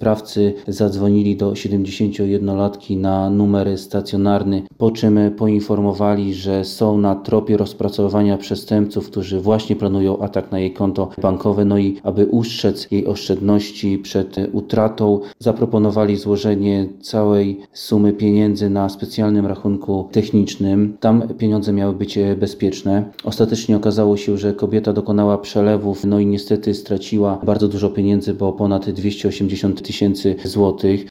sprawcy zadzwonili do 71-latki na numer stacjonarny, po czym poinformowali, że są na tropie rozpracowywania przestępców, którzy właśnie planują atak na jej konto bankowe. No i aby ustrzec jej oszczędności przed utratą, zaproponowali złożenie całej sumy pieniędzy na specjalnym rachunku technicznym. Tam pieniądze miały być bezpieczne. Ostatecznie okazało się, że kobieta dokonała przelewów, no i niestety straciła bardzo dużo pieniędzy, bo ponad 280 000 złotych.